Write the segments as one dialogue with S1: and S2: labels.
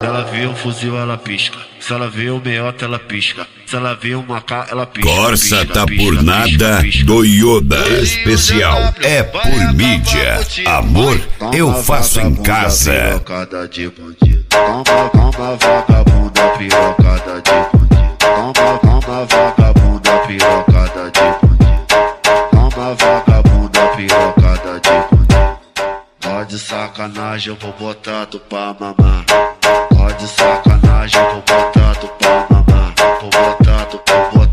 S1: Se ela vê um fuzil, ela pisca. Se ela vê um meiota, ela pisca. Se ela vê uma K, ela pisca.
S2: Corsa tá por nada do Yoda. Especial é por mídia. Amor, eu faço em casa.
S1: Pirocada de bandido. Toma vagabunda, pirocada de bandido. Toma vagabunda, pirocada de bandido. Toma vagabunda, pirocada de bandido. Pode sacanagem, eu vou botar tu pra mamar. Pode sacanagem, eu vou botar tu pra mamar. Vou botar tu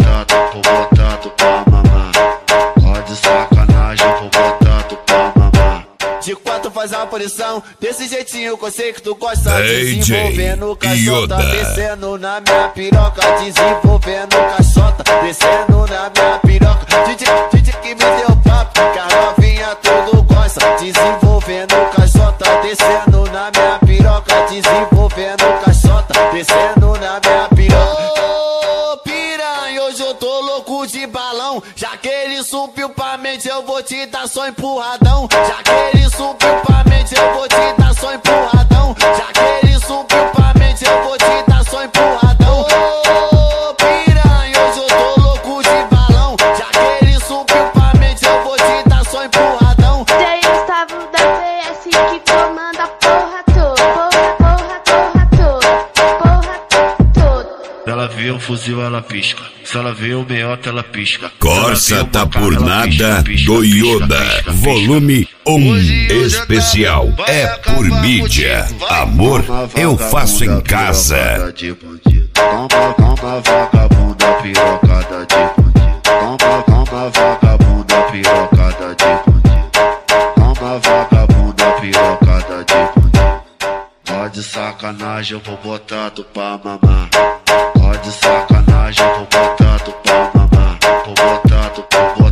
S1: pra mamar. Pode sacanagem, eu vou botar tu pra mamar.
S3: De quatro faz a posição, desse jeitinho que eu sei que tu gosta. Desenvolvendo caixota, descendo na minha piroca. Desenvolvendo caixota, descendo na minha piroca. DJ que me deu papo, que a novinha tudo gosta. Desenvolvendo caixota, descendo na minha piroca. Desenvolvendo caixota, descendo na minha piroca. Ô piranha, hoje eu tô louco de balão. Já que ele subiu pra mente, eu vou te dar só empurradão. Já que ele subiu pra mente, eu vou te dar só empurradão. Já que ele subiu pra mente, eu vou te dar só empurradão. Ô piranha, hoje eu tô louco de balão. Já que ele subiu pra mente, eu vou te dar só empurradão.
S4: Tem Gustavo da PS que comanda a porra toda.
S1: Se ela vê um fuzil, ela pisca. Se ela vê um meiota, ela pisca.
S2: Corsa tá por nada do Yoda. Volume 1. Especial é por mídia. Amor, eu faço em casa.
S1: Toma vagabunda, pirocada de bandido. Toma vagabunda, pirocada de bandido. Toma vagabunda, pirocada de bandido. Pode sacanagem, eu vou botar tu pra mamar. Pode sacanagem, eu vou botar tu pra mamar. Vou botar tu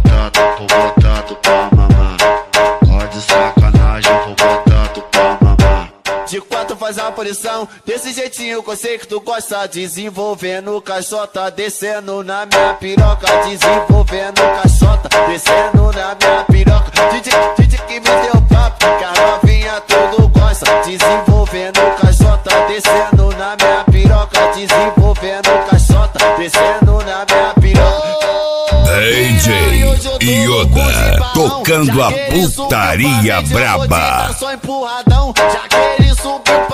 S1: pra mamar. Pode sacanagem, eu vou botar tu pra mamar.
S3: De quatro faz a posição, desse jeitinho que eu sei que tu gosta. Desenvolvendo caixota, descendo na minha piroca. Desenvolvendo caixota, descendo na minha piroca. DJ que me deu papo, que a novinha tudo gosta. Desenvolvendo caixota, descendo na minha piroca. Desenvolvendo caixota, descendo na minha piroca.
S2: DJ Yoda, tocando a putaria braba.
S3: Só empurradão, já que ele subiu